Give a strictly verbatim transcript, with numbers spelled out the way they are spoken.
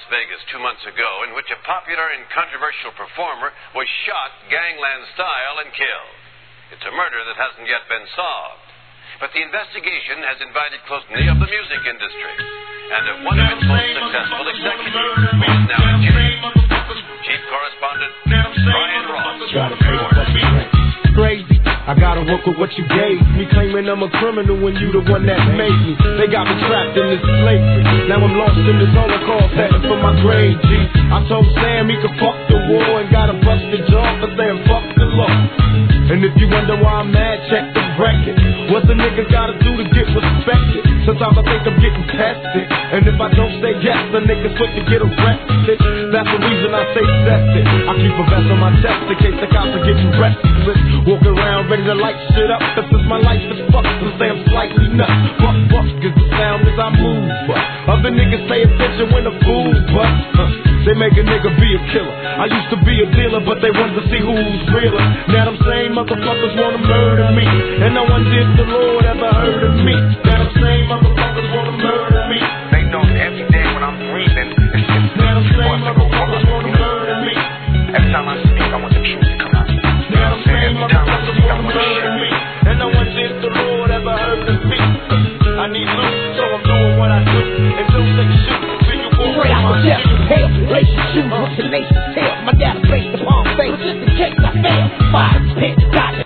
Vegas two months ago in which a popular and controversial performer was shot gangland style and killed. It's a murder that hasn't yet been solved. But the investigation has invited close near of the music industry and of one of its most successful executives, who is now in jail. Chief Correspondent Brian Ross. Crazy. I gotta work with what you gave me, claiming I'm a criminal when you the one that made me. They got me trapped in this slavery. Now I'm lost in this holocaust, heading for my grave, G. I told Sam he could fuck the war and got a busted jaw for saying fuck the law. And if you wonder why I'm mad, check the record. What the niggas gotta do to get respected? Sometimes I think I'm getting tested, and if I don't say yes, the niggas quick to get arrested. That's the reason I say tested. I keep a vest on my chest in case the cops are getting restless. Walk around ready to light shit up, cause since my life is fucked, so say I'm slightly nuts. Fuck, fuck, cause the sound as I move. But other niggas pay attention when the fool busts. Huh. They make a nigga be a killer. I used to be a dealer, but they wanted to see who's realer. Now them same motherfuckers wanna murder me, and no one did the Lord ever heard of me. Now them same motherfuckers wanna murder me. They know every day when I'm breathing, it's just now them same motherfuckers wanna murder me. Every time I speak, I want the truth to come out. You know what I'm saying? Every time I speak, I want to share me. And no one did the Lord ever heard of me. I need loot, so I'm doing what I do. And don't say shoot until you walk Straight out the death, hell, lace shoes, what's the nation's tail? My dad placed the palm face, just in case I fail. Five, ten, got